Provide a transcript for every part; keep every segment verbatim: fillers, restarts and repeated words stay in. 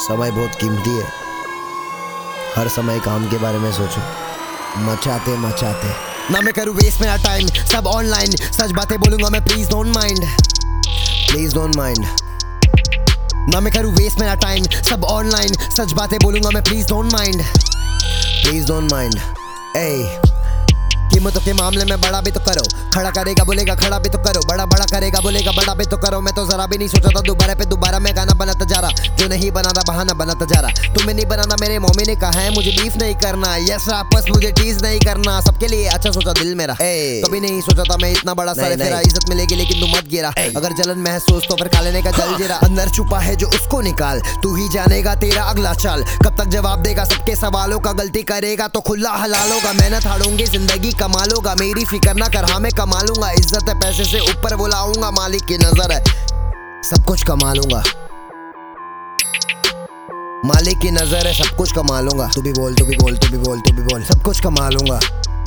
समय बहुत कीमती है। हर समय काम के बारे में सोचो। मचाते मचाते ना मैं करूँ वेस्ट मेरा टाइम, सब ऑनलाइन सच बातें बोलूंगा मैं, please don't mind, please don't mind. ना मैं करूँ वेस्ट मेरा टाइम, सब ऑनलाइन सच बातें बोलूंगा मैं, please don't mind, please don't mind. ए कीमतों के मामले में बड़ा भी तो करो, खड़ा करेगा बोलेगा खड़ा भी तो करो, बड़ा बड़ा करेगा बोलेगा बड़ा भी तो करो। मैं तो जरा भी नहीं सोचा था दोबारा पे दोबारा मैं गाना बनाता जा रहा, जो नहीं बनाता बहाना बनाता जा रहा। तुम्हें नहीं बनाना मेरे मम्मी ने कहा है, मुझे बीफ नहीं करना, यस आपस मुझे टीज नहीं करना, सबके लिए अच्छा सोचा दिल मेरा। कभी नहीं सोचा था मैं इतना बड़ा सर तेरा इज्जत मिलेगी लेकिन तू मत गिरा। अगर जलन महसूस तो फिर खा लेने का जल जीरा, अंदर छुपा है जो उसको निकाल, तू ही जानेगा तेरा अगला चाल, कब तक जवाब देगा सबके सवालों का, गलती करेगा तो खुला हलाल होगा, मेहनत हारूंगी जिंदगी कमा लूंगा, मेरी फिक्र ना कर हाँ मैं कमा लूंगा, इज्जत है पैसे से ऊपर बुलाऊंगा, मालिक की नजर है सब कुछ कमा लूंगा, मालिक की नजर है सब कुछ कमा लूंगा। तू भी बोल तू भी बोल तू भी बोल तू भी बोल सब कुछ कमा लूंगा,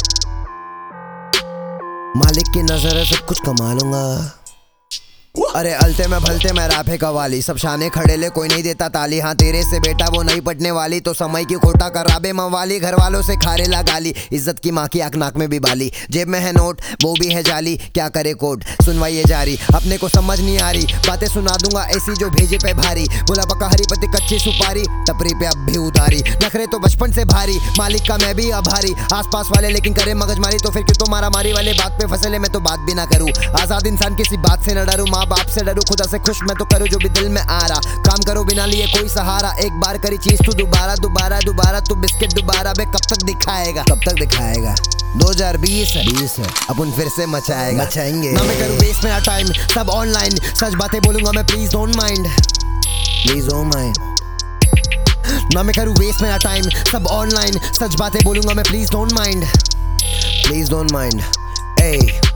मालिक की नजर है सब कुछ कमा लूंगा। अरे अलते में भलते में राफे कवाली, सब शाने खड़े ले कोई नहीं देता ताली, हाँ तेरे से बेटा वो नहीं पटने वाली, तो समय की खोटा कराबे मवाली, घर वालों से खारे ला गाली, इज्जत की माँ की आंख नाक में भी बाली, जेब में है नोट वो भी है जाली, क्या करे कोड सुनवाइए जारी, अपने को समझ नहीं आ रही बातें सुना दूंगा ऐसी जो भेजे पे भारी, बोला पका हरी पत्ती कच्ची सुपारी, टपरी पे अब भी उतारी, नखरे तो बचपन से भारी, मालिक का मैं भी आभारी, आसपास वाले लेकिन करे मगजमारी, तो फिर क्यों तो मारा मारी वाले बात पे फंसे ले, मैं तो बात भी ना करूँ, आजाद इंसान किसी बात से न डरूं, माँ बाप से डरूं, खुदा से खुश मैं तो करूं जो भी दिल में आ रहा, काम करो बिना लिए कोई सहारा, एक बार करी चीज तू दोबारा दोबारा दोबारा, तू बिस्किट दोबारा बे कब तक दिखाएगा, कब तक दिखाएगा। दो हज़ार बीस है बीस है अपन फिर से मचाएगा मचाएंगे। ना मैं करूं वेस्ट मेरा टाइम, सब ऑनलाइन सच बातें बोलूंगा मैं, please don't mind, please don't mind. ना मैं करूं वेस्ट मेरा टाइम, सब ऑनलाइन सच बातें बोलूंगा मैं, please don't mind, please don't mind. A